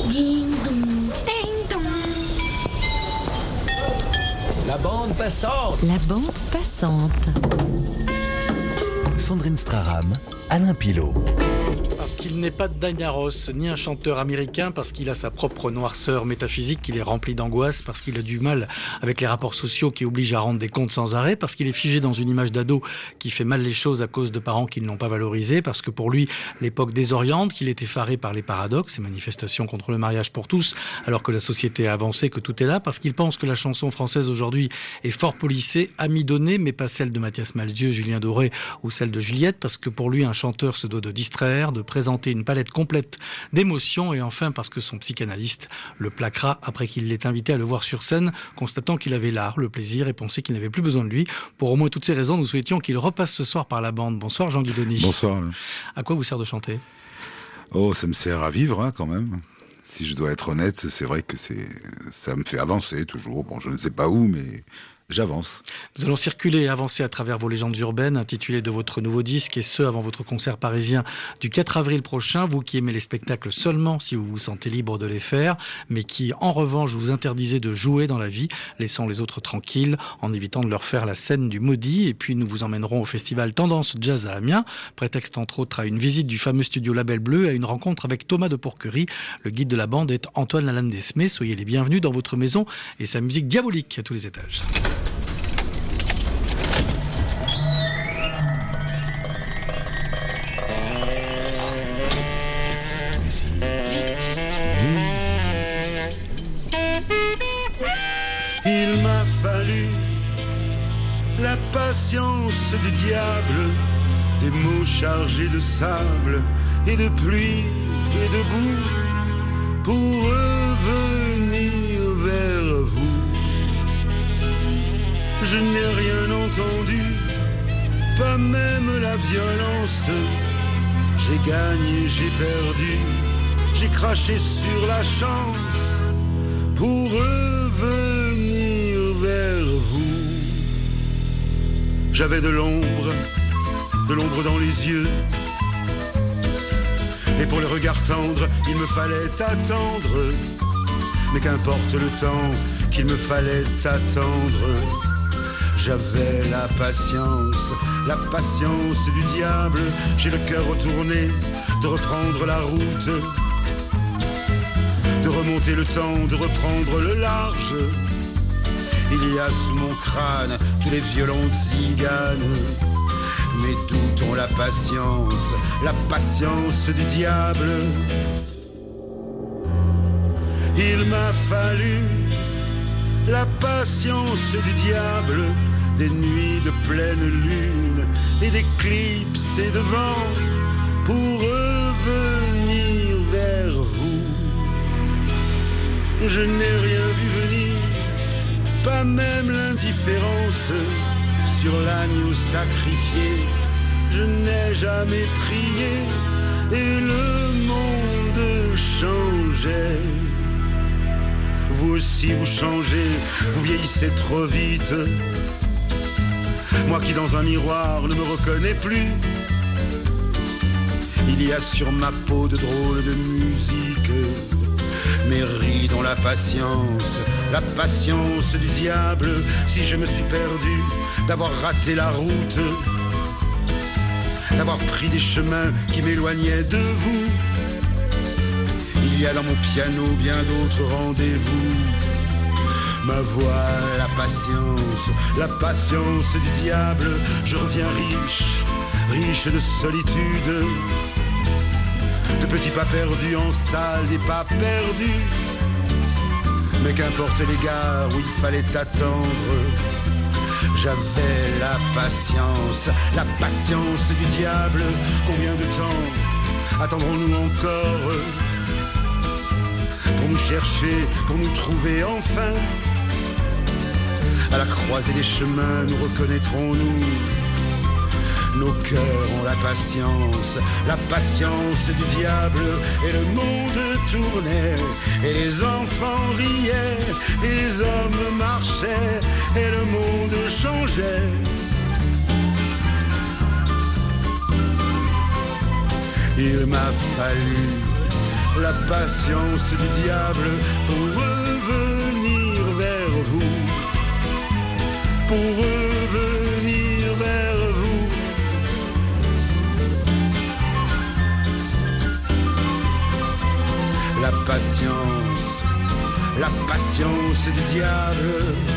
Ding dong, ding dong. La bande passante. La bande passante. Sandrine Straram, Alain Pilot. Parce qu'il n'est pas Diana Ross, ni un chanteur américain, parce qu'il a sa propre noirceur métaphysique, qu'il est rempli d'angoisse, parce qu'il a du mal avec les rapports sociaux qui obligent à rendre des comptes sans arrêt, parce qu'il est figé dans une image d'ado qui fait mal les choses à cause de parents qui ne l'ont pas valorisé, parce que pour lui, l'époque désoriente, qu'il est effaré par les paradoxes, ces manifestations contre le mariage pour tous, alors que la société a avancé, que tout est là, parce qu'il pense que la chanson française aujourd'hui est fort policée, amidonnée, mais pas celle de Mathias Malzieu, Julien Doré ou celle de Juliette, parce que pour lui, un chanteur se doit de distraire, de présenter une palette complète d'émotions, et enfin parce que son psychanalyste le plaquera après qu'il l'ait invité à le voir sur scène, constatant qu'il avait l'art, le plaisir et pensait qu'il n'avait plus besoin de lui. Pour au moins toutes ces raisons, nous souhaitions qu'il repasse ce soir par la bande. Bonsoir Jean Guidoni. Bonsoir. À quoi vous sert de chanter ? Oh, ça me sert à vivre quand même. Si je dois être honnête, c'est vrai que ça me fait avancer toujours. Bon, je ne sais pas où, mais j'avance. Nous allons circuler et avancer à travers vos légendes urbaines, intitulées de votre nouveau disque, et ce, avant votre concert parisien du 4 avril prochain. Vous qui aimez les spectacles seulement si vous vous sentez libre de les faire, mais qui, en revanche, vous interdisez de jouer dans la vie, laissant les autres tranquilles, en évitant de leur faire la scène du maudit. Et puis, nous vous emmènerons au festival Tendance Jazz à Amiens, prétexte entre autres à une visite du fameux studio Label Bleu et à une rencontre avec Thomas de Pourquerie. Le guide de la bande est Antoine Lalanne-Desmé. Soyez les bienvenus dans votre maison et sa musique diabolique à tous les étages. Il m'a fallu la patience du diable, des mots chargés de sable et de pluie et de boue, pour revenir vers vous. Je n'ai rien entendu, pas même la violence. J'ai gagné, j'ai perdu, j'ai craché sur la chance pour revenir vers vous. J'avais de l'ombre dans les yeux, et pour le regard tendre, il me fallait attendre. Mais qu'importe le temps qu'il me fallait attendre, j'avais la patience du diable. J'ai le cœur retourné de reprendre la route, de remonter le temps, de reprendre le large. Il y a sous mon crâne tous les violons de Zigane. Mes doutes ont la patience du diable. Il m'a fallu la patience du diable, des nuits de pleine lune et d'éclipses et de vent, pour revenir vers vous. Je n'ai rien vu venir, pas même l'indifférence sur l'agneau sacrifié. Je n'ai jamais prié et le monde changeait. Vous aussi vous changez, vous vieillissez trop vite. Moi qui dans un miroir ne me reconnais plus, il y a sur ma peau de drôles de musique. Mes rides ont la patience du diable. Si je me suis perdu, d'avoir raté la route, d'avoir pris des chemins qui m'éloignaient de vous, il y a dans mon piano bien d'autres rendez-vous. Ma voix, la patience du diable. Je reviens riche de solitude, de petits pas perdus en salle, des pas perdus. Mais qu'importe les gares où il fallait attendre, j'avais la patience du diable. Combien de temps attendrons-nous encore pour nous chercher, pour nous trouver enfin? À la croisée des chemins, nous reconnaîtrons-nous. Nos cœurs ont la patience du diable. Et le monde tournait, et les enfants riaient, et les hommes marchaient, et le monde changeait. Il m'a fallu la patience du diable pour revenir vers vous, pour revenir vers vous. La patience du diable.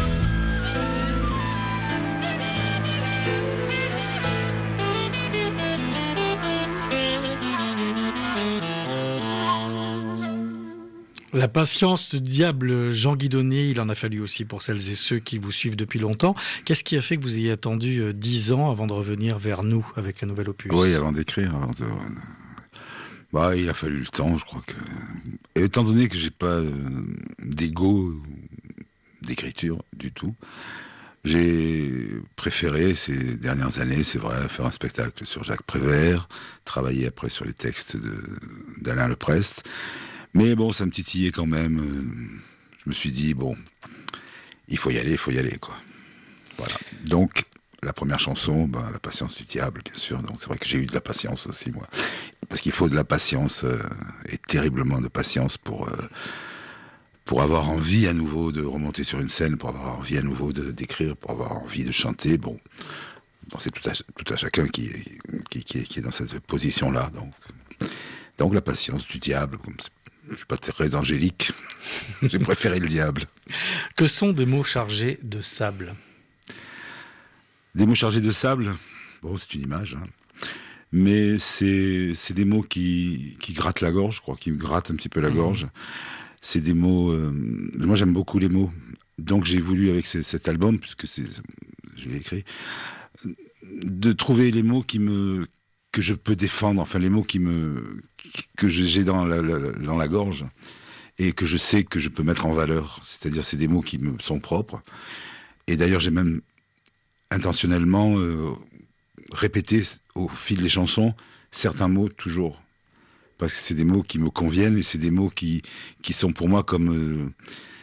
La patience du diable, Jean Guidonnier, il en a fallu aussi pour celles et ceux qui vous suivent depuis longtemps. Qu'est-ce qui a fait que vous ayez attendu 10 ans avant de revenir vers nous avec un nouvel opus ? Oui, avant d'écrire. Il a fallu le temps, je crois que... Et étant donné que j'ai pas d'ego d'écriture du tout, j'ai préféré ces dernières années, c'est vrai, faire un spectacle sur Jacques Prévert, travailler après sur les textes d'Alain Leprest. Mais bon, ça me titillait quand même. Je me suis dit, bon, il faut y aller, quoi. Voilà. Donc, la première chanson, La patience du diable, bien sûr. Donc, c'est vrai que j'ai eu de la patience aussi, moi. Parce qu'il faut de la patience, et terriblement de patience pour avoir envie à nouveau de remonter sur une scène, pour avoir envie à nouveau d'écrire, pour avoir envie de chanter. Bon, c'est tout à chacun qui est dans cette position-là. Donc, la patience du diable, je suis pas très angélique. J'ai préféré le diable. Que sont des mots chargés de sable ? Des mots chargés de sable, bon, c'est une image, hein. Mais c'est des mots qui grattent la gorge, je crois, qui me grattent un petit peu la gorge. C'est des mots... moi, j'aime beaucoup les mots. Donc, j'ai voulu, avec cet album, puisque je l'ai écrit, de trouver les mots que je peux défendre, enfin, les mots que j'ai dans la gorge et que je sais que je peux mettre en valeur. C'est-à-dire, c'est des mots qui me sont propres. Et d'ailleurs, j'ai même intentionnellement répété au fil des chansons certains mots toujours. Parce que c'est des mots qui me conviennent et c'est des mots qui sont pour moi comme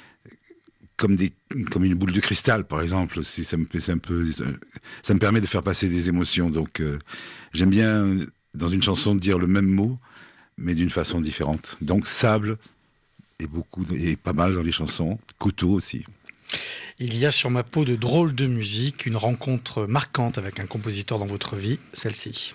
une boule de cristal, par exemple. Ça me permet de faire passer des émotions. Donc, j'aime bien, dans une chanson, dire le même mot, mais d'une façon différente. Donc, sable est pas mal dans les chansons. Couteau aussi. Il y a sur ma peau de drôles de musique, une rencontre marquante avec un compositeur dans votre vie, celle-ci.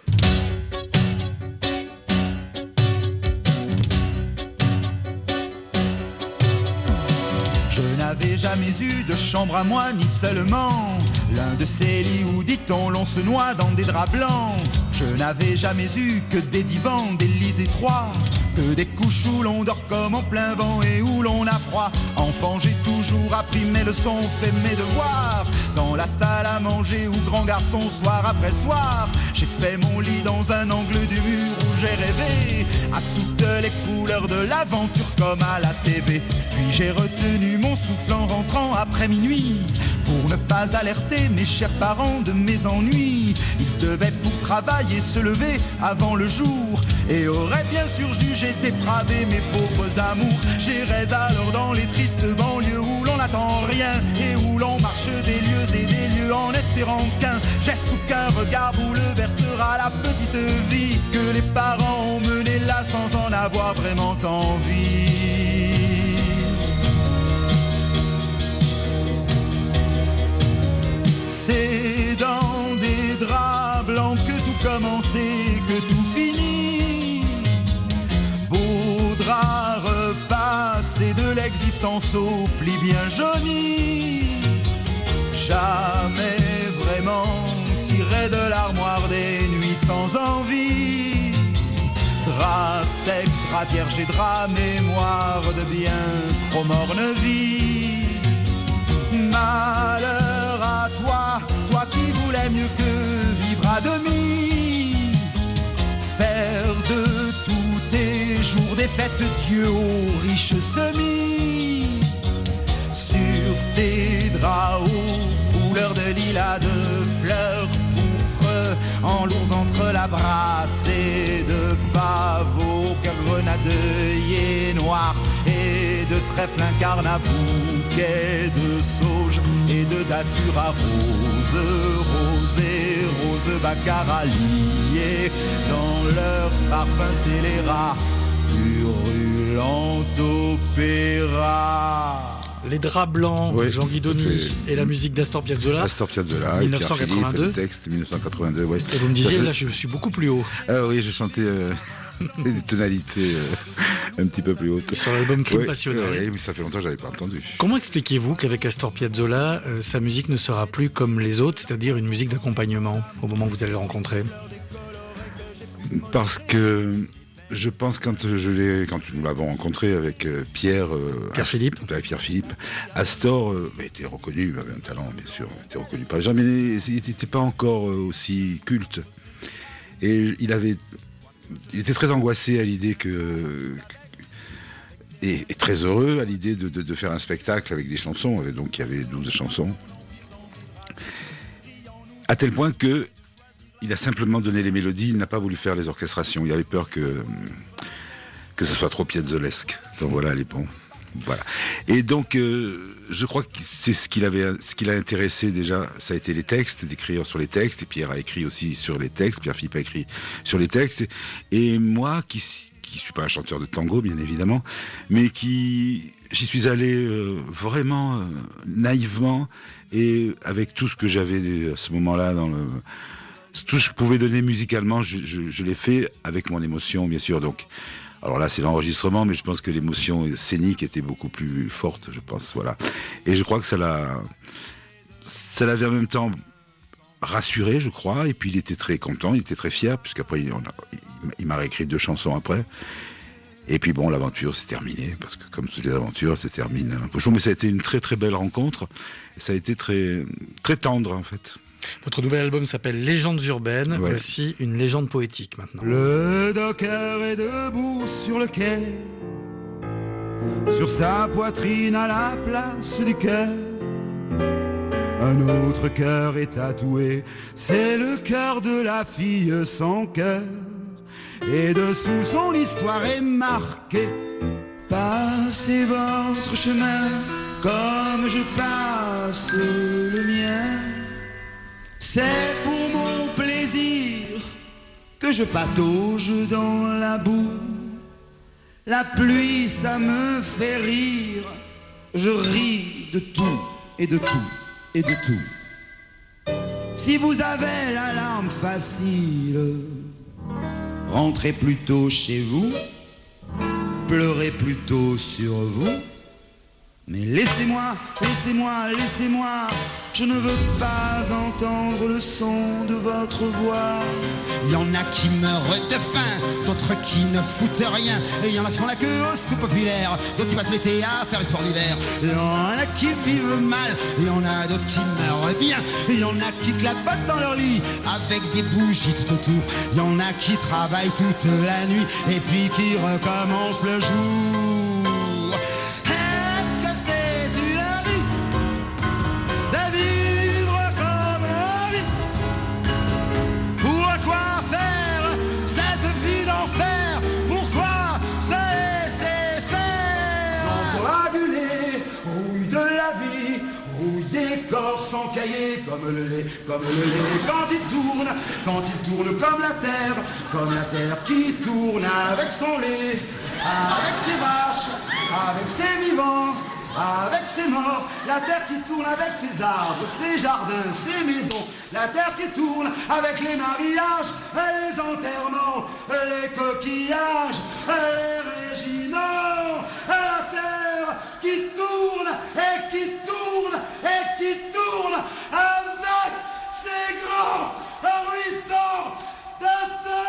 Je n'avais jamais eu de chambre à moi, ni seulement l'un de ces lits où, dit-on, l'on se noie dans des draps blancs. Je n'avais jamais eu que des divans, des lits étroits, que des couches où l'on dort comme en plein vent et où l'on a froid. Enfant, j'ai toujours appris mes leçons, fait mes devoirs dans la salle à manger où grand garçon, soir après soir, j'ai fait mon lit dans un angle du mur où j'ai rêvé à toutes les couleurs de l'aventure comme à la TV. Puis j'ai retenu mon souffle en rentrant après minuit pour ne pas alerter mes chers parents de mes ennuis. Ils devaient pour travailler se lever avant le jour et auraient bien sûr jugé dépravé mes pauvres amours. J'irais alors dans les tristes banlieues où l'on n'attend rien et où l'on marche des lieux et des lieux en espérant qu'un geste ou qu'un regard bouleversera la petite vie que les parents ont menée là sans en avoir vraiment envie. C'est dans des draps blancs que tout commençait, que tout finit. Beau drap repassé de l'existence au pli bien jauni. Jamais vraiment tiré de l'armoire des nuits sans envie. Drap sec, drap vierge et drap mémoire de bien trop morne vie. Malheur à toi, toi qui voulais mieux que vivre à demi. Faire de tous tes jours des fêtes Dieu aux riches semis. Sur tes draps aux couleurs de lilas, de fleurs pourpres, en lourds entre la brasse et de pavots, cœur grenadeuil noir et de trèfle incarne à bouquet de sauge et de datura à rose, rose et rose baccarat liés dans leur parfum scélérat purulent opéra. Les draps blancs, Oui, Jean Guidoni et la musique d'Astor Piazzolla. Astor Piazzolla, et Pierre 1982. Philippe, le texte, 1982, oui. Et vous me disiez, là je suis beaucoup plus haut. Ah oui, j'ai chanté des tonalités un petit peu plus hautes. Sur l'album Crime Oui, passionnel. oui, ça fait longtemps que je n'avais pas entendu. Comment expliquez-vous qu'avec Astor Piazzolla, sa musique ne sera plus comme les autres, c'est-à-dire une musique d'accompagnement au moment où vous allez le rencontrer? Parce que je pense quand nous l'avons rencontré avec Pierre Philippe, Astor était reconnu, avait un talent bien sûr, était reconnu par les gens, mais il n'était pas encore aussi culte. Et il était très angoissé à l'idée et très heureux à l'idée de faire un spectacle avec des chansons, donc il y avait 12 chansons. À tel point que il a simplement donné les mélodies, il n'a pas voulu faire les orchestrations. Il avait peur que ce soit trop piazzolesque. Donc voilà, les bons. Voilà. Et donc, je crois que c'est ce qui l'a intéressé déjà, ça a été les textes, d'écrire sur les textes. Et Pierre a écrit aussi sur les textes. Pierre Philippe a écrit sur les textes. Et moi, qui suis pas un chanteur de tango, bien évidemment, mais j'y suis allé vraiment naïvement et avec tout ce que j'avais à ce moment-là tout ce que je pouvais donner musicalement, je l'ai fait avec mon émotion, bien sûr. Donc, alors là, c'est l'enregistrement, mais je pense que l'émotion scénique était beaucoup plus forte, je pense. Voilà. Et je crois que ça l'avait en même temps rassuré, je crois. Et puis il était très content, il était très fier, puisqu'après il m'a réécrit 2 chansons après. Et puis bon, l'aventure s'est terminée, parce que comme toutes les aventures, se terminent un peu chaud. Mais ça a été une très très belle rencontre. Et ça a été très très tendre en fait. Votre nouvel album s'appelle Légendes urbaines, Ouais. Voici une légende poétique maintenant. Le docker est debout sur le quai, sur sa poitrine à la place du cœur. Un autre cœur est tatoué, c'est le cœur de la fille sans cœur. Et dessous son histoire est marquée: passez votre chemin comme je passe le mien. C'est pour mon plaisir que je patauge dans la boue. La pluie, ça me fait rire. Je ris de tout et de tout et de tout. Si vous avez la larme facile, rentrez plutôt chez vous, pleurez plutôt sur vous. Mais laissez-moi, je ne veux pas entendre le son de votre voix. Il y en a qui meurent de faim, d'autres qui ne foutent rien. Et il y en a qui font la queue au sous populaire, d'autres qui passent l'été à faire le sport d'hiver. Il y en a qui vivent mal, Il y en a d'autres qui meurent bien. il y en a qui clapotent dans leur lit Avec des bougies tout autour. Il y en a qui travaillent toute la nuit et puis qui recommencent le jour. Est-ce que c'est une vie de vivre comme vie? Pourquoi faire cette vie d'enfer? Pourquoi se laisser faire? Sans coaguler, rouille de la vie, rouille des corps sans cahier, comme le lait, quand il tourne comme la terre qui tourne avec son lait, avec ses vaches, avec ses vivants, avec ses morts, la terre qui tourne avec ses arbres, ses jardins, ses maisons, la terre qui tourne avec les mariages, les enterrements, les coquillages, les régiments, la terre qui tourne et qui tourne et qui tourne avec ses grands ruisseaux de sang.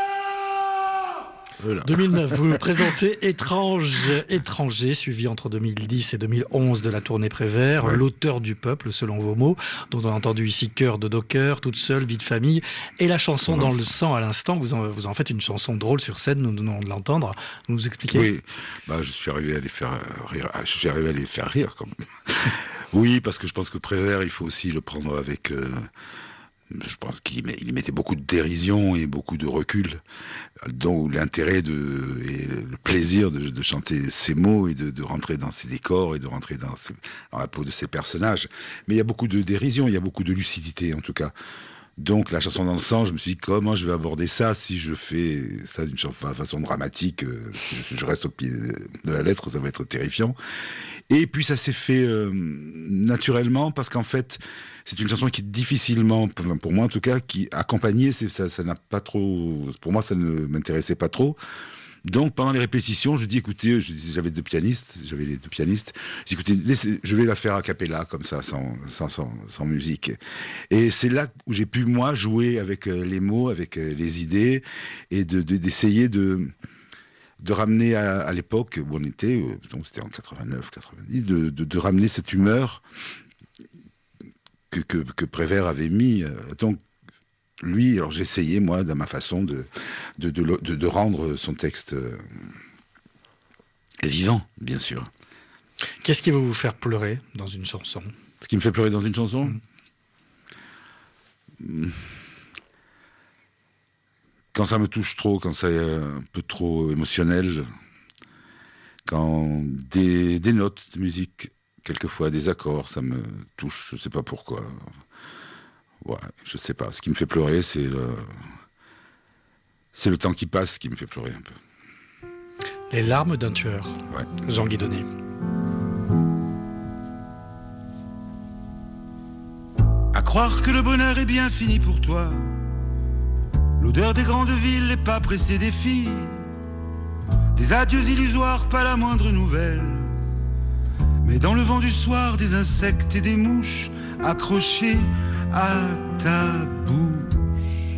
Voilà. 2009, vous le présentez Étranger, suivi entre 2010 et 2011 de la tournée Prévert, Ouais. l'auteur du peuple, selon vos mots, dont on a entendu ici Cœur de Docker, Toute seule, Vie de famille, et la chanson Dans le sang à l'instant. Vous en faites une chanson drôle sur scène, nous venons de l'entendre. Vous nous expliquez? Oui, je suis arrivé à les faire rire. Je suis arrivé à les faire rire, quand même. Oui, parce que je pense que Prévert, il faut aussi le prendre avec... je pense qu'il y mettait beaucoup de dérision et beaucoup de recul, dont l'intérêt et le plaisir de chanter ces mots et de rentrer dans ces décors et de rentrer dans la peau de ces personnages. Mais il y a beaucoup de dérision, il y a beaucoup de lucidité en tout cas. Donc la chanson dans le sang, je me suis dit comment je vais aborder ça si je fais ça d'une façon dramatique, si je reste au pied de la lettre, ça va être terrifiant. Et puis ça s'est fait naturellement parce qu'en fait c'est une chanson qui est difficilement, pour moi en tout cas, qui accompagnée, ça n'a pas trop, pour moi ça ne m'intéressait pas trop. Donc pendant les répétitions, je dis écoutez, j'avais les deux pianistes, je dis écoutez, je vais la faire a cappella comme ça, sans musique. Et c'est là où j'ai pu moi jouer avec les mots, avec les idées, et d'essayer de ramener à l'époque où on était, donc c'était en 89, 90, de ramener cette humeur que Prévert avait mis. Donc lui, alors j'essayais, moi, dans ma façon de rendre son texte vivant, bien sûr. Qu'est-ce qui va vous faire pleurer dans une chanson ? Ce qui me fait pleurer dans une chanson ? Quand ça me touche trop, quand c'est un peu trop émotionnel, quand des notes de musique, quelquefois des accords, ça me touche, je ne sais pas pourquoi. Ouais, je sais pas. Ce qui me fait pleurer, c'est le temps qui passe qui me fait pleurer un peu. Les larmes d'un tueur. Ouais. Jean Guidoni. À croire que le bonheur est bien fini pour toi. L'odeur des grandes villes, les pas pressés des filles. Des adieux illusoires, pas la moindre nouvelle. Mais dans le vent du soir, des insectes et des mouches accrochés à ta bouche.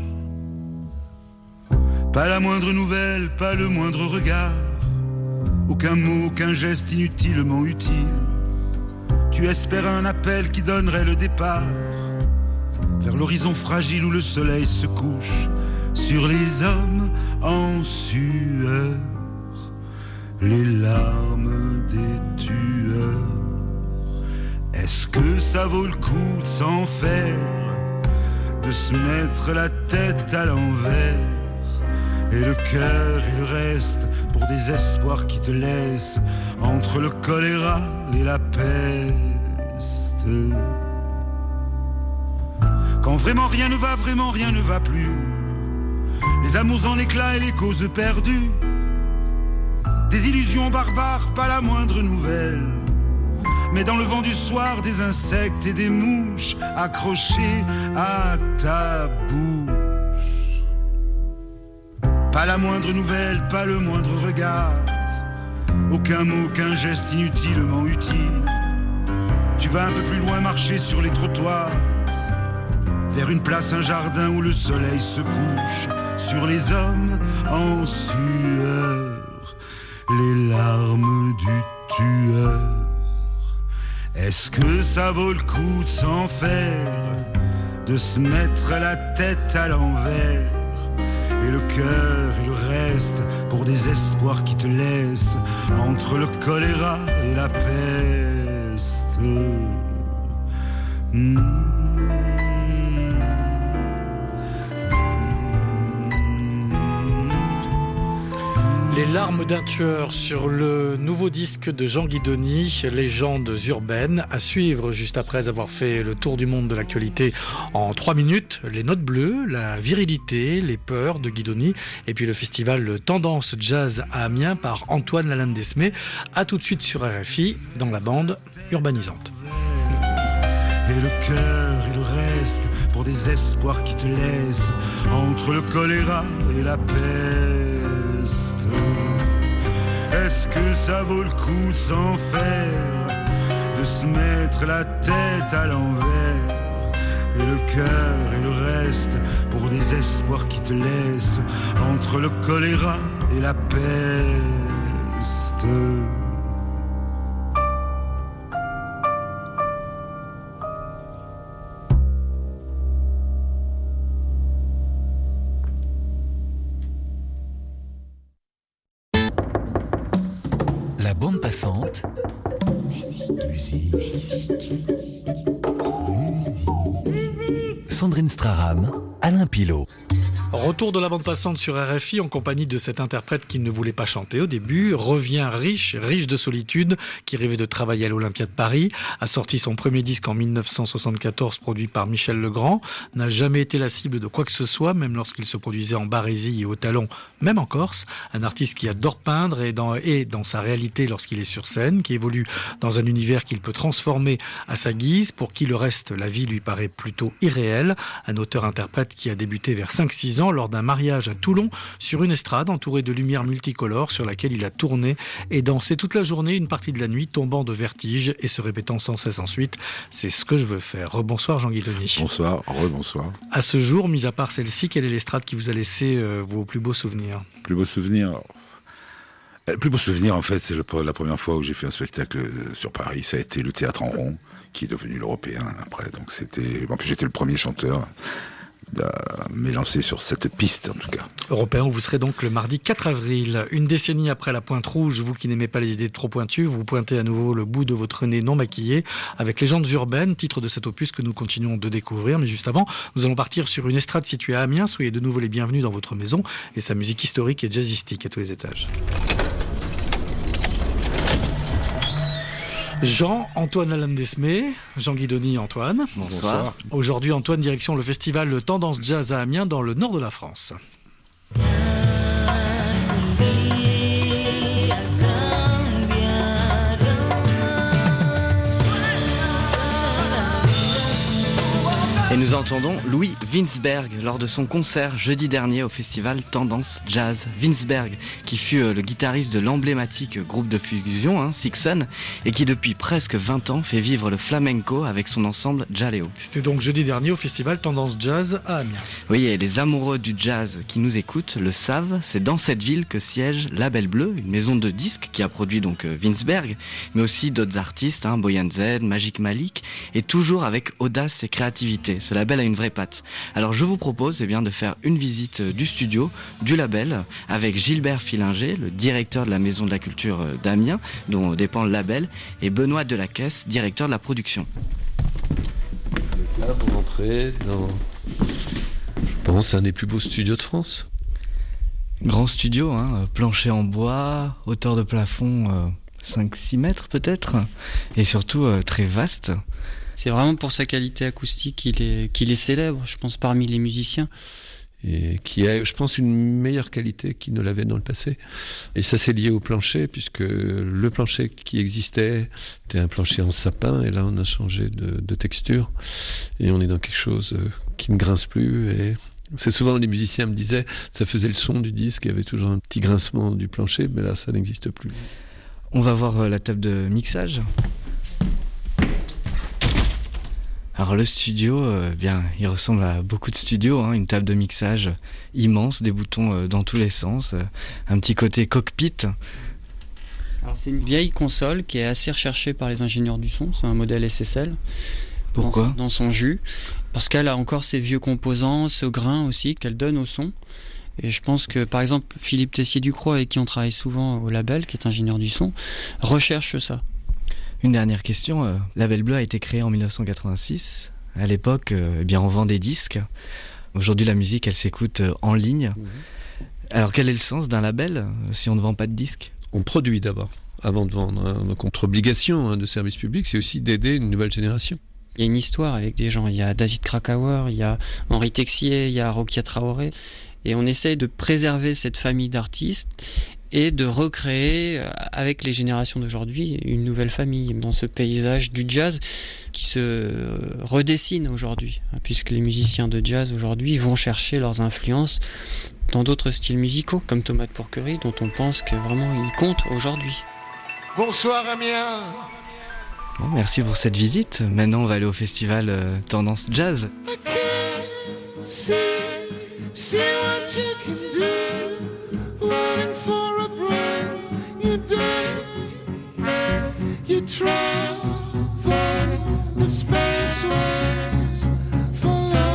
Pas la moindre nouvelle, pas le moindre regard. Aucun mot, aucun geste inutilement utile. Tu espères un appel qui donnerait le départ vers l'horizon fragile où le soleil se couche sur les hommes en sueur. Les larmes des tueurs. Est-ce que ça vaut le coup de s'en faire, de se mettre la tête à l'envers, et le cœur et le reste pour des espoirs qui te laissent entre le choléra et la peste? Quand vraiment rien ne va, vraiment rien ne va plus, les amours en éclats et les causes perdues, des illusions barbares, pas la moindre nouvelle. Mais dans le vent du soir, des insectes et des mouches accrochés à ta bouche. Pas la moindre nouvelle, pas le moindre regard. Aucun mot, aucun geste inutilement utile. Tu vas un peu plus loin marcher sur les trottoirs, vers une place, un jardin où le soleil se couche sur les hommes en sueur. Les larmes du tueur. Est-ce que ça vaut le coup de s'en faire, de se mettre la tête à l'envers, et le cœur et le reste pour des espoirs qui te laissent entre le choléra et la peste? Les larmes d'un tueur sur le nouveau disque de Jean Guidoni, Légendes urbaines, à suivre juste après avoir fait le tour du monde de l'actualité en 3 minutes. Les notes bleues, la virilité, les peurs de Guidoni, et puis le festival Tendance Jazz à Amiens par Antoine Lalande-Desmé. À tout de suite sur RFI, dans la bande urbanisante. Et le cœur et le reste pour des espoirs qui te laissent entre le choléra et la peste. Est-ce que ça vaut le coup de s'en faire, de se mettre la tête à l'envers, et le cœur et le reste pour des espoirs qui te laissent entre le choléra et la peste? La bande passante. Musique. Sandrine Straram, Alain Pilot. Retour de la bande passante sur RFI en compagnie de cet interprète qui ne voulait pas chanter au début, revient riche de solitude, qui rêvait de travailler à l'Olympia de Paris, a sorti son premier disque en 1974 produit par Michel Legrand, n'a jamais été la cible de quoi que ce soit, même lorsqu'il se produisait en Barésie et au Talon, même en Corse, un artiste qui adore peindre et dans sa réalité lorsqu'il est sur scène, qui évolue dans un univers qu'il peut transformer à sa guise, pour qui le reste, la vie lui paraît plutôt irréelle, un auteur-interprète qui a débuté vers 5-6 ans lors d'un mariage à Toulon sur une estrade entourée de lumières multicolores sur laquelle il a tourné et dansé toute la journée, une partie de la nuit, tombant de vertige et se répétant sans cesse ensuite « C'est ce que je veux faire ». Rebonsoir Jean Guidoni. Bonsoir, rebonsoir. À ce jour, mis à part celle-ci, quelle est l'estrade qui vous a laissé vos plus beaux souvenirs ? Plus beau souvenir. Le plus beau souvenir, en fait, c'est la première fois où j'ai fait un spectacle sur Paris. Ça a été le Théâtre en Rond, qui est devenu l'Européen après. Donc en plus, j'étais le premier chanteur à m'élancer sur cette piste, en tout cas. Européen, vous serez donc le mardi 4 avril. Une décennie après la Pointe Rouge, vous qui n'aimez pas les idées trop pointues, vous pointez à nouveau le bout de votre nez non maquillé avec Légendes urbaines, titre de cet opus que nous continuons de découvrir. Mais juste avant, nous allons partir sur une estrade située à Amiens. Soyez de nouveau les bienvenus dans votre maison et sa musique historique et jazzistique à tous les étages. Jean-Antoine Lalande-Desmé, Jean Guidoni, Antoine. Bonsoir. Aujourd'hui, Antoine, direction le festival Tendance Jazz à Amiens dans le nord de la France. Et nous entendons Louis Winsberg lors de son concert jeudi dernier au festival Tendance Jazz. Winsberg, qui fut le guitariste de l'emblématique groupe de fusion, Sixon, et qui depuis presque 20 ans fait vivre le flamenco avec son ensemble Jaleo. C'était donc jeudi dernier au festival Tendance Jazz à Amiens. Oui, et les amoureux du jazz qui nous écoutent le savent, c'est dans cette ville que siège Label Bleu, une maison de disques qui a produit donc Winsberg, mais aussi d'autres artistes, Boyan Z, Magic Malik, et toujours avec audace et créativité. Ce label a une vraie patte. Alors je vous propose de faire une visite du studio, du label, avec Gilbert Fillinger, le directeur de la Maison de la Culture d'Amiens, dont dépend le label, et Benoît Delacaisse, directeur de la production. Là, vous rentrez dans, je pense, un des plus beaux studios de France. Grand studio, plancher en bois, hauteur de plafond 5-6 mètres peut-être, et surtout très vaste. C'est vraiment pour sa qualité acoustique qu'il est célèbre, je pense, parmi les musiciens. Et qui a, je pense, une meilleure qualité qu'il ne l'avait dans le passé. Et ça, c'est lié au plancher, puisque le plancher qui existait était un plancher en sapin, et là, on a changé de texture. Et on est dans quelque chose qui ne grince plus. Et c'est souvent, les musiciens me disaient, ça faisait le son du disque, il y avait toujours un petit grincement du plancher, mais là, ça n'existe plus. On va voir la table de mixage. Alors le studio, il ressemble à beaucoup de studios, une table de mixage immense, des boutons dans tous les sens, un petit côté cockpit. Alors c'est une vieille console qui est assez recherchée par les ingénieurs du son, c'est un modèle SSL. Pourquoi ? Dans son jus, parce qu'elle a encore ces vieux composants, ce grain aussi qu'elle donne au son. Et je pense que par exemple Philippe Tessier-Ducrot, avec qui on travaille souvent au label, qui est ingénieur du son, recherche ça. Une dernière question, Label Bleu a été créé en 1986. À l'époque, on vend des disques. Aujourd'hui, la musique, elle s'écoute en ligne. Alors, quel est le sens d'un label si on ne vend pas de disques ? On produit d'abord, avant de vendre. Donc, notre obligation de service public, c'est aussi d'aider une nouvelle génération. Il y a une histoire avec des gens. Il y a David Krakauer, il y a Henri Texier, il y a Rokia Traoré. Et on essaye de préserver cette famille d'artistes et de recréer avec les générations d'aujourd'hui une nouvelle famille dans ce paysage du jazz qui se redessine aujourd'hui, puisque les musiciens de jazz aujourd'hui vont chercher leurs influences dans d'autres styles musicaux, comme Tomate Pourquerie, dont on pense que vraiment il compte aujourd'hui. Bonsoir Amiens. Bon, merci pour cette visite. Maintenant on va aller au festival Tendance Jazz. See what you can do, waiting for a brand new day. You travel the spaceways for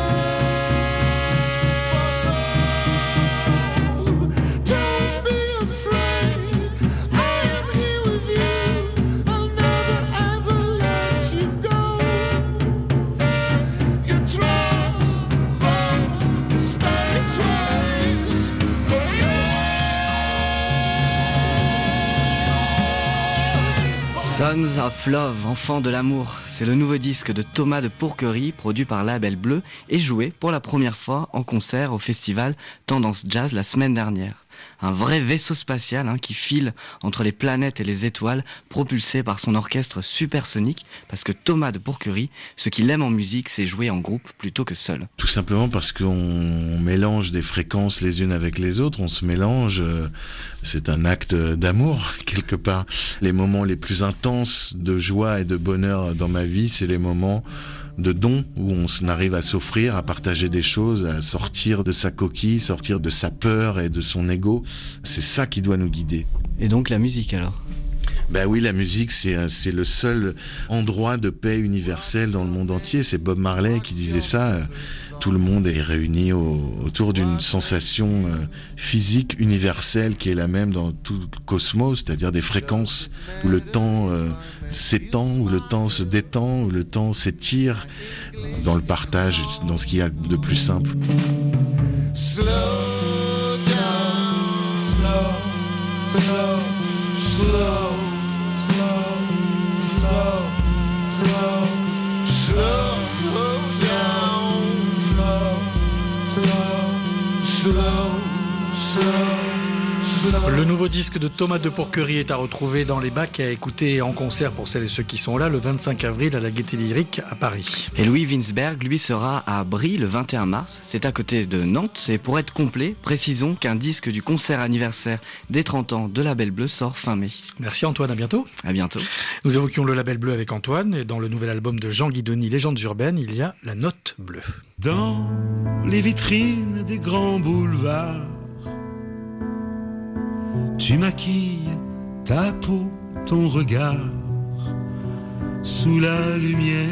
love. Don't be afraid, I am here with you. I'll never ever let you go. You travel the spaceways. Sons of Love, enfants de l'amour, c'est le nouveau disque de Thomas de Pourquerie, produit par Label Bleu et joué pour la première fois en concert au festival Tendance Jazz la semaine dernière. Un vrai vaisseau spatial qui file entre les planètes et les étoiles, propulsé par son orchestre supersonique, parce que Thomas de Pourquerie, ce qu'il aime en musique, c'est jouer en groupe plutôt que seul. Tout simplement parce qu'on mélange des fréquences les unes avec les autres, on se mélange, c'est un acte d'amour quelque part. Les moments les plus intenses de joie et de bonheur dans ma vie, c'est les moments de don où on arrive à s'offrir, à partager des choses, à sortir de sa coquille, sortir de sa peur et de son ego. C'est ça qui doit nous guider. Et donc la musique alors ? Ben oui, la musique, c'est le seul endroit de paix universelle dans le monde entier. C'est Bob Marley qui disait ça. Tout le monde est réuni autour d'une sensation physique universelle qui est la même dans tout le cosmos, c'est-à-dire des fréquences où le temps s'étend, où le temps se détend, où le temps s'étire, dans le partage, dans ce qu'il y a de plus simple. Slow down, slow, slow, slow, slow, slow, slow, slow down, slow, slow, slow, slow. Le nouveau disque de Thomas de Pourquerie est à retrouver dans les bacs et à écouter en concert pour celles et ceux qui sont là le 25 avril à la Gaîté Lyrique à Paris. Et Louis Winsberg, lui, sera à Brie le 21 mars, c'est à côté de Nantes. Et pour être complet, précisons qu'un disque du concert anniversaire des 30 ans de Label Bleu sort fin mai. Merci Antoine, à bientôt. À bientôt. Nous évoquions le Label Bleu avec Antoine et dans le nouvel album de Jean Guidoni, Légendes urbaines, il y a la note bleue. Dans les vitrines des grands boulevards, tu maquilles ta peau, ton regard, sous la lumière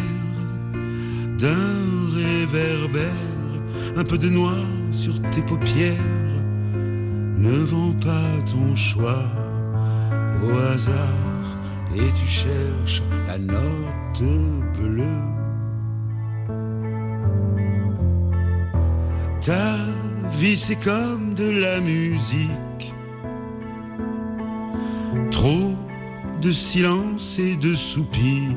d'un réverbère, un peu de noir sur tes paupières. Ne vends pas ton choix au hasard et tu cherches la note bleue. Ta vie c'est comme de la musique, trop de silence et de soupirs,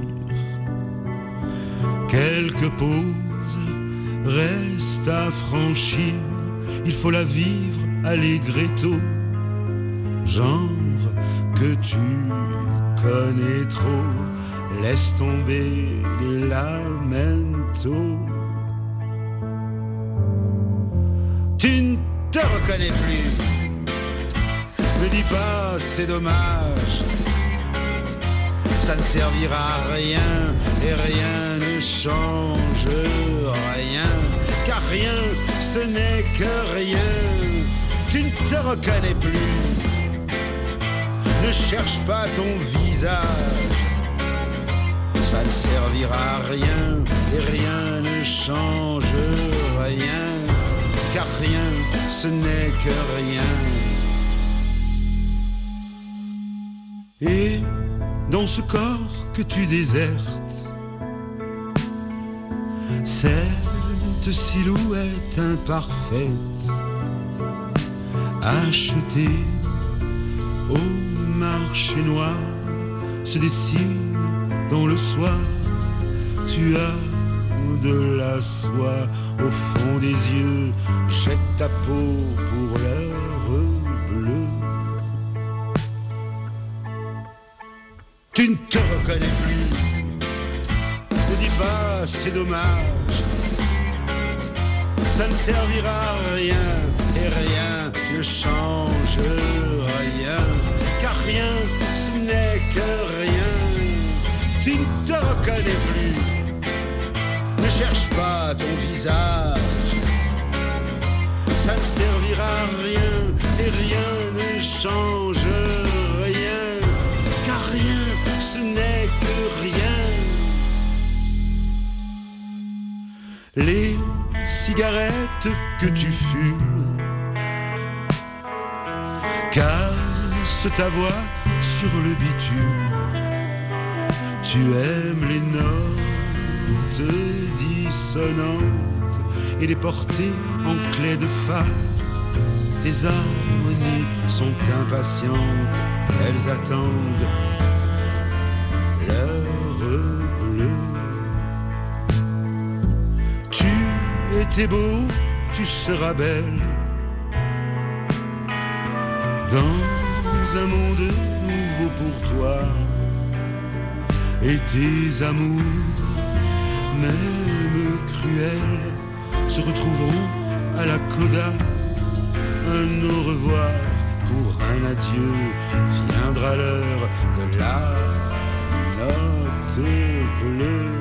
quelques pauses restent à franchir. Il faut la vivre allegretto, genre que tu connais trop. Laisse tomber les lamentos. Tu ne te reconnais plus. Ne dis pas c'est dommage, ça ne servira à rien et rien ne change rien, car rien ce n'est que rien. Tu ne te reconnais plus, ne cherche pas ton visage, ça ne servira à rien et rien ne change rien, car rien ce n'est que rien. Et dans ce corps que tu désertes, cette silhouette imparfaite, achetée au marché noir, se dessine dans le soir. Tu as de la soie au fond des yeux, jette ta peau pour l'heure bleue. Tu ne te reconnais plus, ne dis pas c'est dommage, ça ne servira à rien et rien ne change rien, car rien ce n'est que rien. Tu ne te reconnais plus, ne cherche pas ton visage, ça ne servira à rien et rien ne change rien, car rien ce n'est que rien. Les cigarettes que tu fumes cassent ta voix sur le bitume. Tu aimes les notes dissonantes et les porter en clé de fa. Tes harmonies sont impatientes, elles attendent l'heure bleue. Tu étais beau, tu seras belle dans un monde nouveau pour toi. Et tes amours, même cruels, se retrouveront à la coda. Un au revoir pour un adieu, viendra l'heure de la note bleue.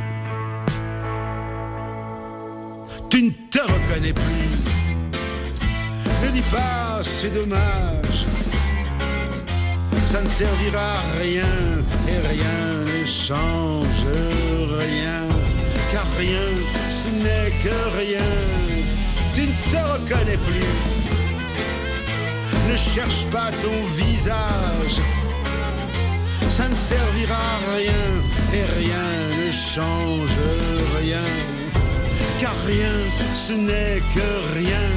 Tu ne te reconnais plus, ne dis pas c'est dommage, ça ne servira à rien et rien ne change rien, car rien ce n'est que rien. Tu ne te reconnais plus, ne cherche pas ton visage, ça ne servira à rien et rien ne change rien, car rien ce n'est que rien.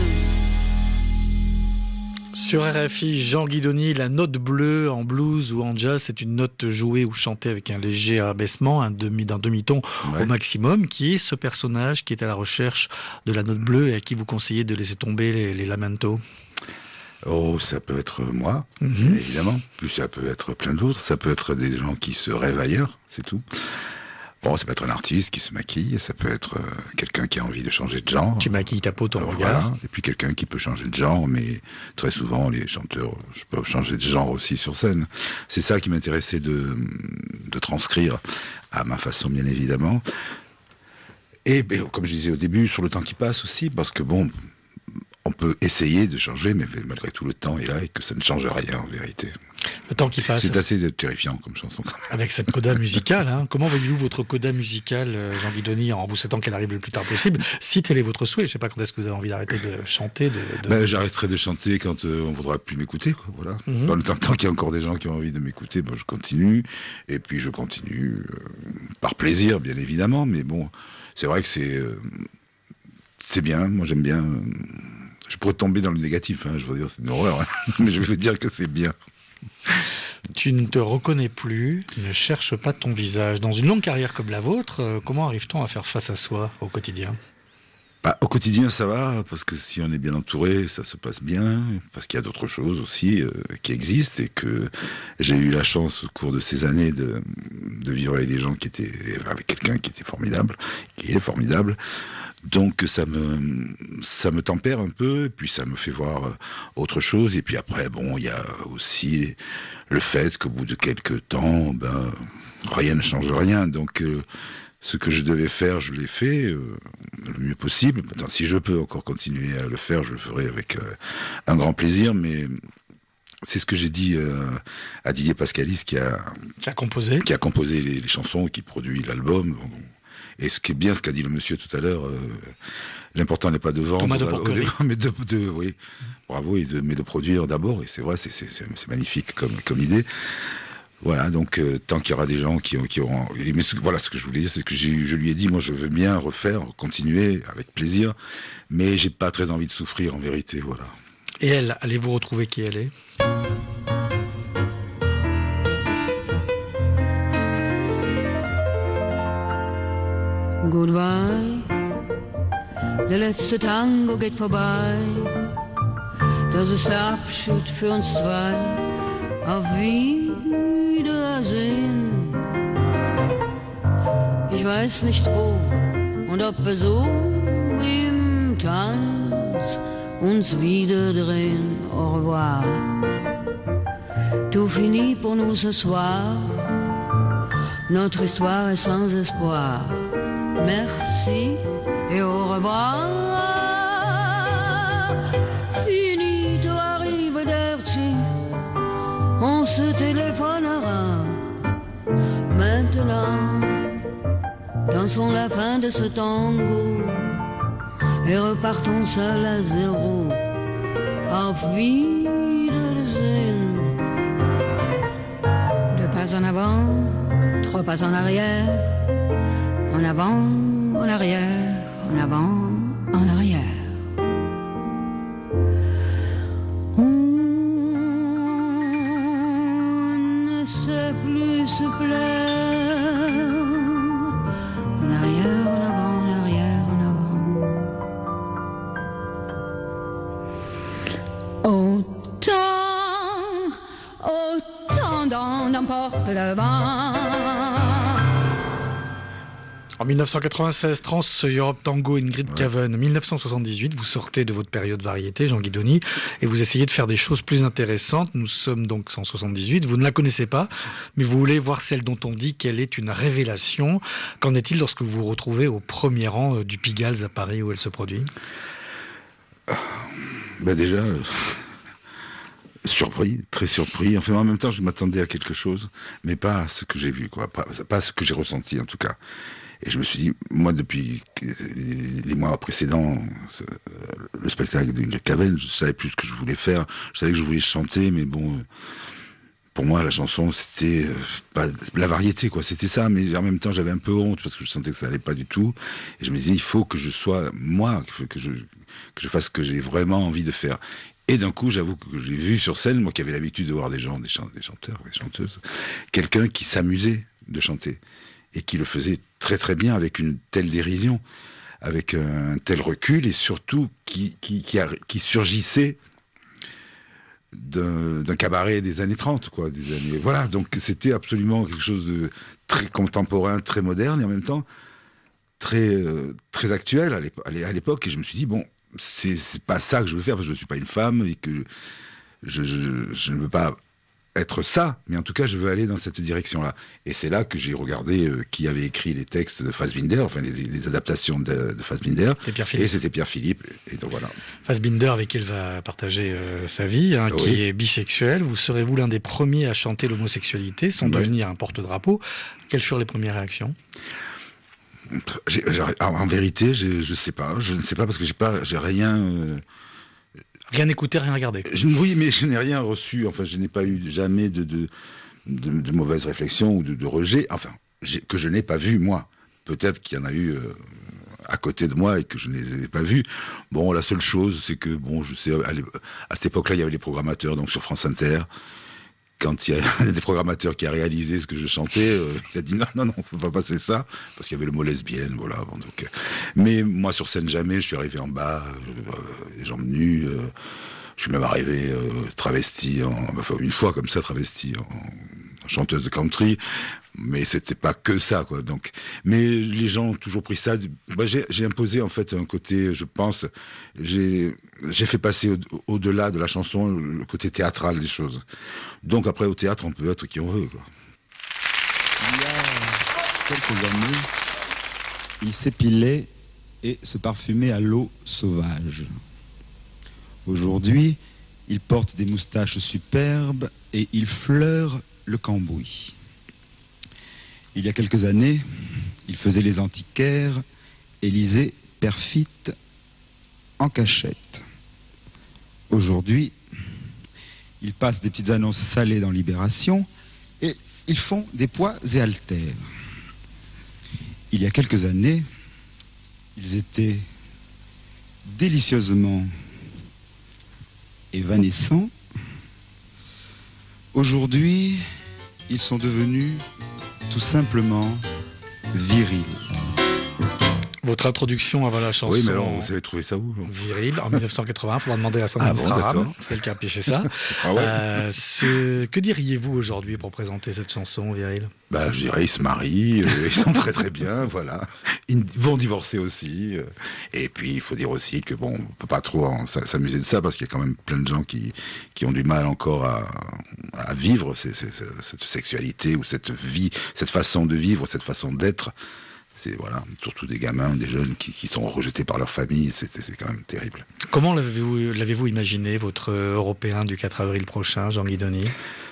Sur RFI, Jean Guidoni, la note bleue en blues ou en jazz, c'est une note jouée ou chantée avec un léger abaissement, d'un demi-ton au maximum, qui est ce personnage qui est à la recherche de la note bleue et à qui vous conseillez de laisser tomber les lamentos. Oh, ça peut être moi, évidemment. Puis ça peut être plein d'autres. Ça peut être des gens qui se rêvent ailleurs, c'est tout. Bon, ça peut être un artiste qui se maquille, ça peut être quelqu'un qui a envie de changer de genre. Tu maquilles ta peau, ton regard. Voilà. Et puis quelqu'un qui peut changer de genre, mais très souvent les chanteurs peuvent changer de genre aussi sur scène. C'est ça qui m'intéressait de transcrire à ma façon, bien évidemment. Et comme je disais au début, sur le temps qui passe aussi, parce que bon, on peut essayer de changer, mais malgré tout le temps est là et que ça ne change rien en vérité. Le temps qui passe. C'est assez terrifiant comme chanson. Avec cette coda musicale, hein. Comment voyez-vous votre coda musicale, Jean Guidoni, en vous souhaitant qu'elle arrive le plus tard possible, si tel est votre souhait? Je ne sais pas quand est-ce que vous avez envie d'arrêter de chanter. J'arrêterai de chanter quand on ne voudra plus m'écouter. Quoi, voilà. Dans le temps qu'il y a encore des gens qui ont envie de m'écouter, je continue. Et puis je continue par plaisir, bien évidemment. Mais bon, c'est vrai que c'est bien. Moi, j'aime bien. Je pourrais tomber dans le négatif. Je veux dire, c'est une horreur. Mais je veux dire que c'est bien. Tu ne te reconnais plus, ne cherche pas ton visage. Dans une longue carrière comme la vôtre, comment arrive-t-on à faire face à soi au quotidien? Au quotidien, ça va, parce que si on est bien entouré, ça se passe bien, parce qu'il y a d'autres choses aussi qui existent, et que j'ai eu la chance au cours de ces années de vivre avec des gens avec quelqu'un qui était formidable, qui est formidable. Donc ça me tempère un peu, et puis ça me fait voir autre chose. Et puis après, il y a aussi le fait qu'au bout de quelques temps, rien ne change rien. Donc ce que je devais faire, je l'ai fait le mieux possible. Maintenant, si je peux encore continuer à le faire, je le ferai avec un grand plaisir. Mais c'est ce que j'ai dit à Didier Pascalis, qui a composé les chansons et qui produit l'album. Et ce qui est bien, ce qu'a dit le monsieur tout à l'heure, l'important n'est pas de vendre, mais oui, bravo, mais de produire d'abord. Et c'est vrai, c'est magnifique comme idée. Voilà, donc tant qu'il y aura des gens qui auront... Mais voilà, ce que je voulais dire, c'est que je lui ai dit, moi je veux bien refaire, continuer avec plaisir, mais j'ai pas très envie de souffrir en vérité, voilà. Et elle, allez-vous retrouver qui elle est ? Goodbye, der letzte Tango geht vorbei. Das ist der Abschied für uns zwei. Auf Wiedersehen. Ich weiß nicht wo und ob wir so im Tanz uns wieder drehen. Au revoir. Tout finit pour nous ce soir. Notre histoire est sans espoir. Merci et au revoir. Finito, arrivederci. On se téléphonera. Maintenant, dansons la fin de ce tango et repartons seul à zéro. Auf Wiedersehen. Deux pas en avant, trois pas en arrière. En avant, en arrière, en avant, en arrière. On ne sait plus se plaire. descendant n'emporte le vent. En 1996, Trans Europe Tango, Ingrid Caven. 1978, vous sortez de votre période variété, Jean Guidoni, et vous essayez de faire des choses plus intéressantes. Nous sommes donc en 78. Vous ne la connaissez pas, mais vous voulez voir celle dont on dit qu'elle est une révélation. Qu'en est-il lorsque vous vous retrouvez au premier rang du Pigalle à Paris où elle se produit ? Déjà, surpris, très surpris. Enfin, en même temps, je m'attendais à quelque chose, mais pas à ce que j'ai vu, quoi. Pas à ce que j'ai ressenti, en tout cas. Et je me suis dit, moi, depuis les mois précédents, le spectacle de Caven, je savais plus ce que je voulais faire. Je savais que je voulais chanter, mais bon, pour moi, la chanson, c'était pas la variété, quoi. C'était ça, mais en même temps, j'avais un peu honte parce que je sentais que ça allait pas du tout. Et je me disais, il faut que je sois moi, que je fasse ce que j'ai vraiment envie de faire. Et d'un coup, j'avoue que j'ai vu sur scène, moi qui avais l'habitude de voir des gens, des chanteurs, des chanteuses, quelqu'un qui s'amusait de chanter. Et qui le faisait très très bien, avec une telle dérision, avec un tel recul, et surtout qui surgissait d'un cabaret des années 30, quoi, des années... Voilà, donc c'était absolument quelque chose de très contemporain, très moderne, et en même temps très, très actuel à l'époque, et je me suis dit, bon, c'est pas ça que je veux faire, parce que je ne suis pas une femme, et que je ne veux pas être ça, mais en tout cas, je veux aller dans cette direction-là. Et c'est là que j'ai regardé qui avait écrit les textes de Fassbinder, enfin les adaptations de Fassbinder. Et c'était Pierre Philippe. Et donc voilà. Fassbinder, avec qui il va partager sa vie, qui est bisexuel. Vous serez-vous l'un des premiers à chanter l'homosexualité sans devenir un porte-drapeau ? Quelles furent les premières réactions ? En vérité, je sais pas. Je ne sais pas parce que j'ai rien. Rien écouté, rien regardé. Oui, mais je n'ai rien reçu. Enfin, je n'ai pas eu jamais de mauvaises réflexions ou de rejet. Enfin, que je n'ai pas vu, moi. Peut-être qu'il y en a eu à côté de moi et que je ne les ai pas vus. Bon, la seule chose, c'est que, bon, je sais, à cette époque-là, il y avait les programmateurs, donc sur France Inter. Quand il y a un des programmateurs qui a réalisé ce que je chantais, il a dit non, on ne peut pas passer ça, parce qu'il y avait le mot lesbienne, voilà. Bon, donc, mais moi, sur scène, jamais, je suis arrivé en bas, les jambes nues, je suis même arrivé travesti, une fois comme ça, travesti en chanteuse de country, mais c'était pas que ça, quoi. Donc, mais les gens ont toujours pris ça. J'ai imposé, en fait, un côté, je pense, j'ai fait passer au-delà de la chanson le côté théâtral des choses. Donc après, au théâtre, on peut être qui on veut, quoi. Il y a quelques années, il s'épilait et se parfumait à l'eau sauvage. Aujourd'hui, il porte des moustaches superbes et il fleure le cambouis. Il y a quelques années, il faisait les antiquaires et lisait Perfit en cachette. Aujourd'hui, ils passent des petites annonces salées dans Libération et ils font des poids et haltères. Il y a quelques années, ils étaient délicieusement évanescents. Aujourd'hui, ils sont devenus tout simplement virils. Votre introduction avant la chanson. Oui, mais alors, vous avez trouvé ça où ? Viril, en 1980, il faudra demander à Sandrine Straram, c'est elle qui a pêché ça. Que diriez-vous aujourd'hui pour présenter cette chanson, Viril ? Je dirais, ils se marient, ils sont très très bien, voilà. Ils vont divorcer aussi. Et puis, il faut dire aussi que, bon, on peut pas trop s'amuser de ça, parce qu'il y a quand même plein de gens qui ont du mal encore à vivre cette sexualité, ou cette vie, cette façon de vivre, cette façon d'être. C'est voilà, surtout des gamins, des jeunes qui sont rejetés par leur famille, c'est quand même terrible. Comment l'avez-vous imaginé, votre Européen du 4 avril prochain, Jean Guidoni ?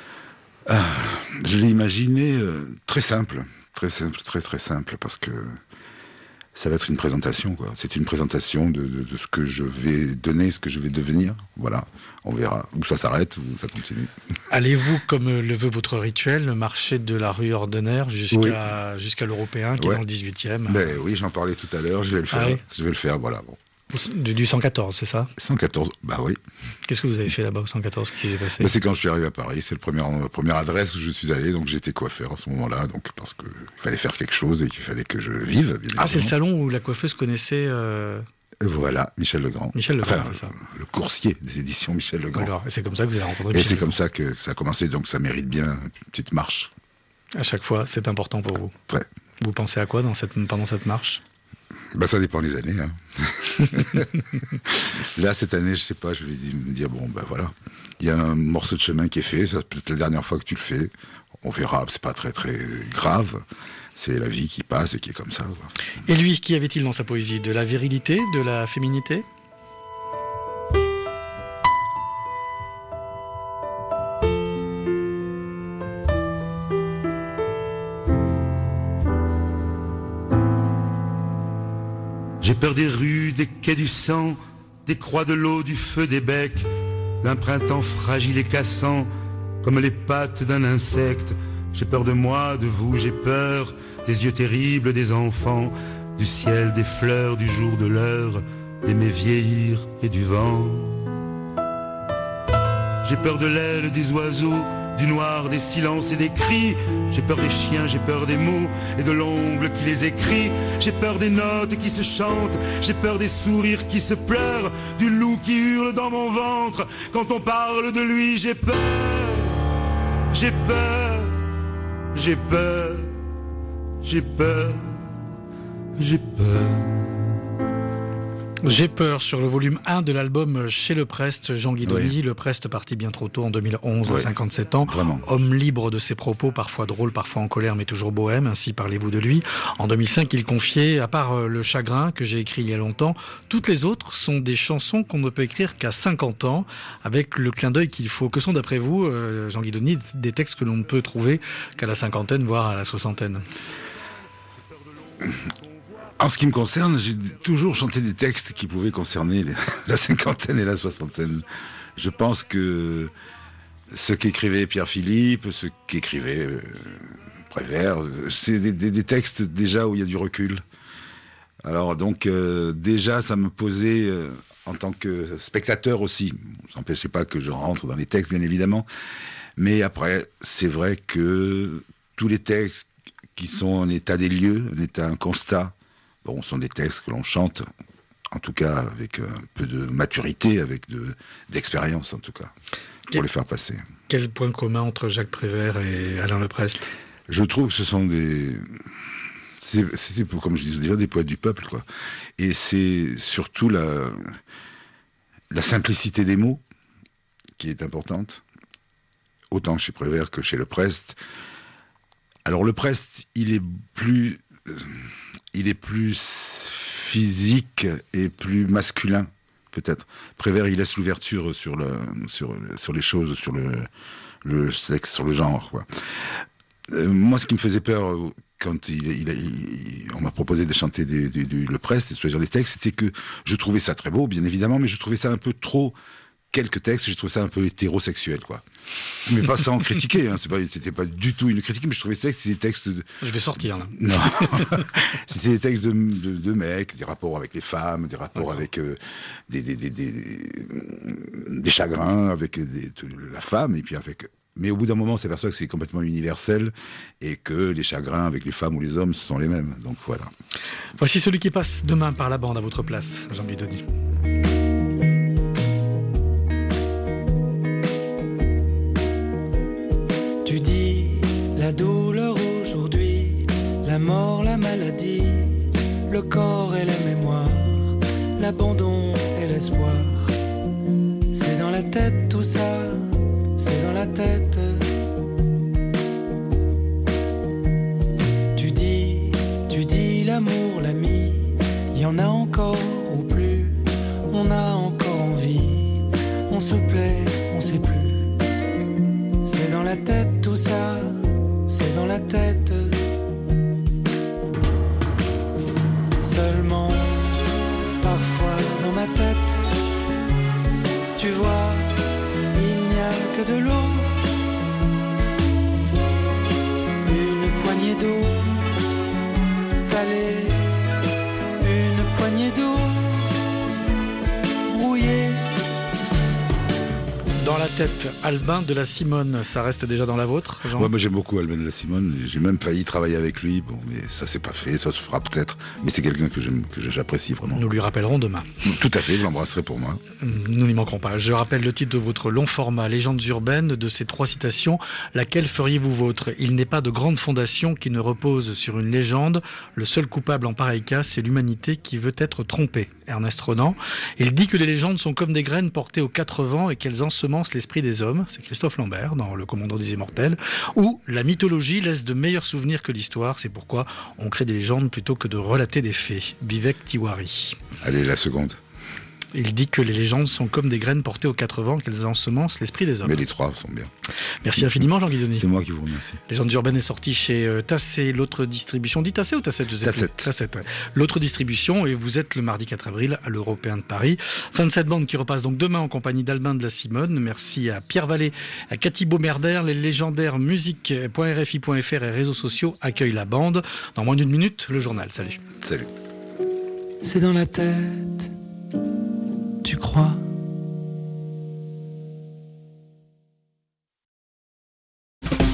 Je l'ai imaginé très simple, très simple, parce que ça va être une présentation, quoi. C'est une présentation de ce que je vais donner, ce que je vais devenir. Voilà, on verra où ça s'arrête, où ça continue. Allez-vous, comme le veut votre rituel, marcher de la rue Ordener jusqu'à l'Européen, qui est dans le 18e ? Oui, j'en parlais tout à l'heure, je vais le faire. Je vais le faire, voilà. Bon. Du 114, c'est ça ? 114, oui. Qu'est-ce que vous avez fait là-bas au 114 qui s'est passé ? C'est quand je suis arrivé à Paris, c'est la première adresse où je suis allé, donc j'étais coiffeur à ce moment-là, donc parce qu'il fallait faire quelque chose et qu'il fallait que je vive, bien évidemment. C'est le salon où la coiffeuse connaissait Voilà, Michel Legrand. Michel Legrand, enfin, c'est ça. Le coursier des éditions Michel Legrand. D'accord. Et c'est comme ça que vous avez rencontré Et Michel c'est comme Legrand. ça que ça a commencé, donc ça mérite bien une petite marche. À chaque fois, c'est important pour vous. Ouais. Vous pensez à quoi pendant cette marche? Bah, ça dépend des années. Hein. Là, cette année, je sais pas, je vais me dire, bon, ben voilà, il y a un morceau de chemin qui est fait, ça peut être la dernière fois que tu le fais, on verra, c'est pas très très grave, c'est la vie qui passe et qui est comme ça. Quoi. Et lui, qu'y avait-il dans sa poésie? De la virilité, de la féminité? J'ai peur des rues, des quais du sang, des croix de l'eau, du feu, des becs, d'un printemps fragile et cassant, comme les pattes d'un insecte. J'ai peur de moi, de vous, j'ai peur des yeux terribles des enfants, du ciel, des fleurs, du jour, de l'heure, d'aimer vieillir et du vent. J'ai peur de l'aile des oiseaux, du noir, des silences et des cris. J'ai peur des chiens, j'ai peur des mots et de l'ongle qui les écrit. J'ai peur des notes qui se chantent, j'ai peur des sourires qui se pleurent, du loup qui hurle dans mon ventre. Quand on parle de lui, j'ai peur, j'ai peur, j'ai peur, j'ai peur, j'ai peur. J'ai peur sur le volume 1 de l'album Chez Le Prest, Jean Guidoni. Oui. Le Prest parti bien trop tôt en 2011 à 57 ans. Vraiment. Homme libre de ses propos, parfois drôle, parfois en colère, mais toujours bohème. Ainsi parlez-vous de lui. En 2005, il confiait, à part Le Chagrin, que j'ai écrit il y a longtemps, toutes les autres sont des chansons qu'on ne peut écrire qu'à 50 ans, avec le clin d'œil qu'il faut. Que sont, d'après vous, Jean Guidoni, des textes que l'on ne peut trouver qu'à la cinquantaine, voire à la soixantaine? En ce qui me concerne, j'ai toujours chanté des textes qui pouvaient concerner la cinquantaine et la soixantaine. Je pense que ce qu'écrivait Pierre Philippe, ce qu'écrivait Prévert, c'est des textes déjà où il y a du recul. Alors donc déjà ça me posait en tant que spectateur aussi. Ça n'empêchait pas que je rentre dans les textes bien évidemment, mais après c'est vrai que tous les textes qui sont en état des lieux, en état un constat, bon, sont des textes que l'on chante, en tout cas avec un peu de maturité, avec d'expérience en tout cas, pour les faire passer. Quel point commun entre Jacques Prévert et Alain Leprest? Je trouve que ce sont c'est comme je disais déjà, des poètes du peuple, quoi. Et c'est surtout la simplicité des mots qui est importante, autant chez Prévert que chez Leprest. Alors Leprest, il est plus physique et plus masculin, peut-être. Prévert, il laisse l'ouverture sur les choses, sur le sexe, sur le genre, quoi. Moi, ce qui me faisait peur quand on m'a proposé de chanter du Leprest et de choisir des textes, c'était que je trouvais ça très beau, bien évidemment, mais je trouvais ça un peu trop... Quelques textes, j'ai trouvé ça un peu hétérosexuel, quoi. Mais pas sans critiquer, hein. C'était pas du tout une critique, mais je trouvais ça que c'était des textes de... Je vais sortir, là. Non. C'était des textes de mecs, des rapports avec les femmes, des rapports avec des chagrins avec la femme, et puis avec... Mais au bout d'un moment, on s'aperçoit que c'est complètement universel, et que les chagrins avec les femmes ou les hommes, ce sont les mêmes. Donc voilà. Voici celui qui passe demain par la bande à votre place, Jean Guidoni. Tu dis la douleur aujourd'hui, la mort, la maladie, le corps et la mémoire, l'abandon et l'espoir. C'est dans la tête tout ça, c'est dans la tête. Tu dis l'amour, l'ami, y en a encore ou plus, on a encore envie, on se plaît, on sait plus. C'est dans la tête tout ça, c'est dans la tête. Seulement, parfois dans ma tête, tu vois, il n'y a que de l'eau, une poignée d'eau salée, une poignée d'eau brouillée. Dans la tête, Albin de la Simone, ça reste déjà dans la vôtre, Jean ? Ouais, moi j'aime beaucoup Albin de la Simone. J'ai même failli travailler avec lui. Bon, mais ça s'est pas fait, ça se fera peut-être. Mais c'est quelqu'un que j'apprécie vraiment. Nous lui rappellerons demain. Tout à fait, vous l'embrasserez pour moi. Nous n'y manquerons pas. Je rappelle le titre de votre long format, Légendes urbaines, de ces 3 citations. Laquelle feriez-vous vôtre ? Il n'est pas de grande fondation qui ne repose sur une légende. Le seul coupable en pareil cas, c'est l'humanité qui veut être trompée. Ernest Renan. Il dit que les légendes sont comme des graines portées aux 4 vents et qu'elles ensemencent l'esprit des hommes. C'est Christophe Lambert dans Le Commandant des Immortels. Ou la mythologie laisse de meilleurs souvenirs que l'histoire. C'est pourquoi on crée des légendes plutôt que de relater des faits. Vivek Tiwari. Allez, la seconde. Il dit que les légendes sont comme des graines portées aux 4 vents, qu'elles ensemencent l'esprit des hommes. Mais les 3 sont bien. Merci infiniment, Jean Guidoni. C'est moi qui vous remercie. Légendes urbaines est sorti chez Tassé, l'autre distribution. Dit Tassé ou Tassette, je sais plus. Tassette, ouais. L'autre distribution, et vous êtes le mardi 4 avril à l'Européen de Paris. Fin de cette bande qui repasse donc demain en compagnie d'Albin de la Simone. Merci à Pierre Vallée, à Cathy Baumerder. Les légendaires musique.rfi.fr et réseaux sociaux accueillent la bande. Dans moins d'1 minute, le journal. Salut. Salut. C'est dans la tête. Tu crois